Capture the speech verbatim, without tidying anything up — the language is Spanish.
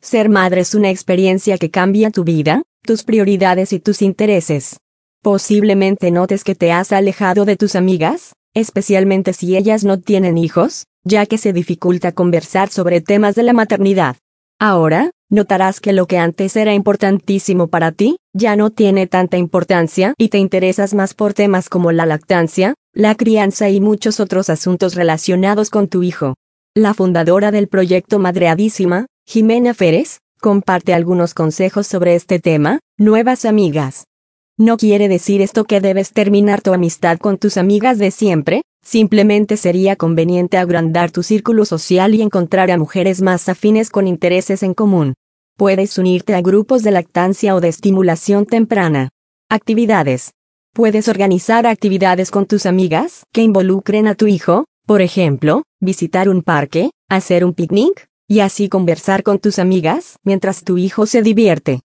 Ser madre es una experiencia que cambia tu vida, tus prioridades y tus intereses. Posiblemente notes que te has alejado de tus amigas, especialmente si ellas no tienen hijos, ya que se dificulta conversar sobre temas de la maternidad. Ahora, notarás que lo que antes era importantísimo para ti, ya no tiene tanta importancia y te interesas más por temas como la lactancia, la crianza y muchos otros asuntos relacionados con tu hijo. La fundadora del proyecto Madreadísima, Jimena Férez, comparte algunos consejos sobre este tema. Nuevas amigas. No quiere decir esto que debes terminar tu amistad con tus amigas de siempre, simplemente sería conveniente agrandar tu círculo social y encontrar a mujeres más afines con intereses en común. Puedes unirte a grupos de lactancia o de estimulación temprana. Actividades. Puedes organizar actividades con tus amigas que involucren a tu hijo, por ejemplo, visitar un parque, hacer un picnic, y así conversar con tus amigas mientras tu hijo se divierte.